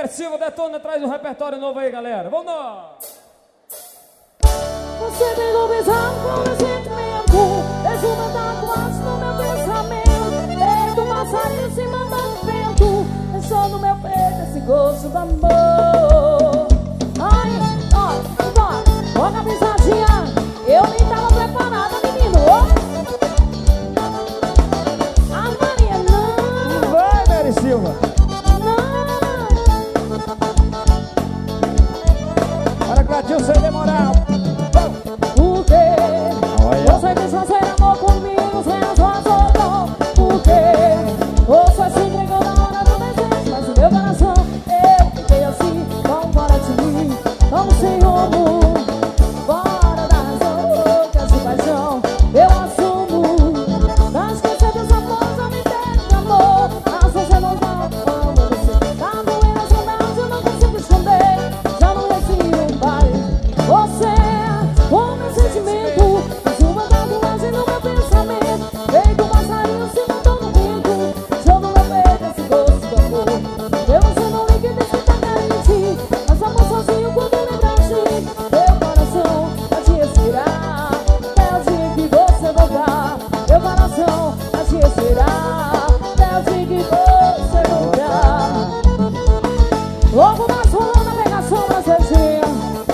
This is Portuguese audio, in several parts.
Eber Silva, detona, traz um repertório novo aí, galera. Vamos lá! Você tem visão com o sentimento, exuberando mais no meu pensamento. Feito um passarinho se mandando vento, deixou no meu peito esse gosto do amor. Ai, ó, bora, bora a pisadinha. Eu nem tava preparada, menino. A Maria não. Vai, Eber Silva. Para Cladinho sem demorar. Por quê? Você quis fazer amor comigo sem a sua razão. Por quê? Você se entregou na hora do desejo, mas o meu coração, eu fiquei assim, tão fora de mim, tão sem rumo, fora da razão, louca de paixão, eu assumo. Não esquecer dessa força, me der de amor, mas você não volta, amo você. Tá doendo a saudade, eu não consigo esconder, já não resisto em baile. Você o meu sentimento, uma tatuagem no meu pensamento. Feito um passarinho se mandou no vento, deixou no meu peito esse gosto do amor. Eu você não liga e deixa tá carente, mas amor sozinho quando lembra de mim. Meu coração vai te esperar até o dia que você voltar. Meu coração vai te esperar até o dia que você voltar. Logo mais rolando a pegação na Zezinha.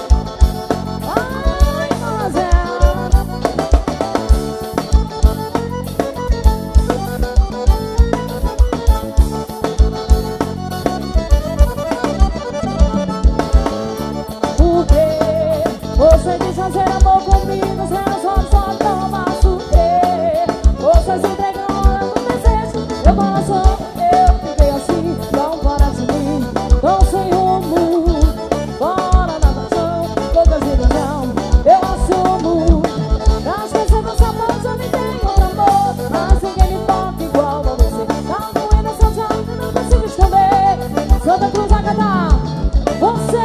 Você quis fazer amor comigo, sem as horas só toma açúcar. Você se entregou na hora do desejo, meu coração, eu fiquei assim, tão fora de mim, tão sem rumo, fora da paixão, poucas vidas não, eu assumo. Não esqueça dessa voz, eu me tenho outro amor, mas ninguém me toca igual a você. Tá doendo essa chave, não consigo esconder, Santa Cruz a cantar, você.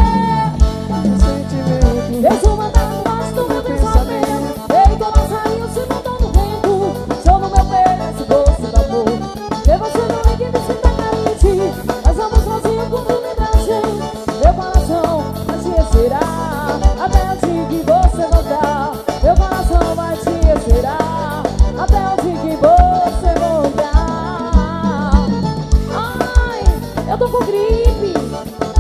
Exuma tatuagem no meu pensamento, feito um passarinho se mandou no vento, deixou no meu peito esse gosto do amor. E você não liga e me sinta carente, mas amo sozinho quando lembra a gente. Meu coração vai te esperar até o dia que você voltar. Meu coração vai te esperar até o dia que você voltar. Ai, eu tô com gripe.